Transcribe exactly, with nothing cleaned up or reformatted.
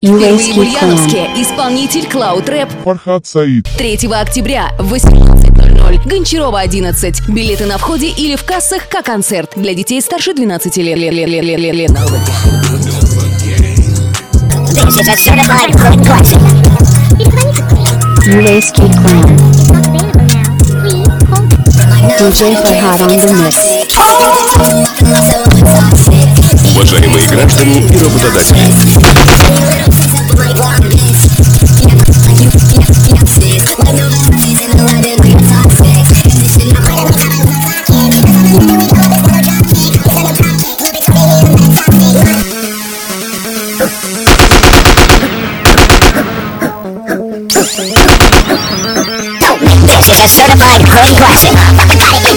Первый в Ульяновске исполнитель Cloud Rap Фархад Саид. третьего октября в восемнадцать ноль ноль. Гончарова, одиннадцать. Билеты на входе или в кассах как концерт для детей старше двенадцати лет. Urayski Clan. ди джей Farhad on the mix. Уважаемые граждане и работодатели, This is a certified hood classic.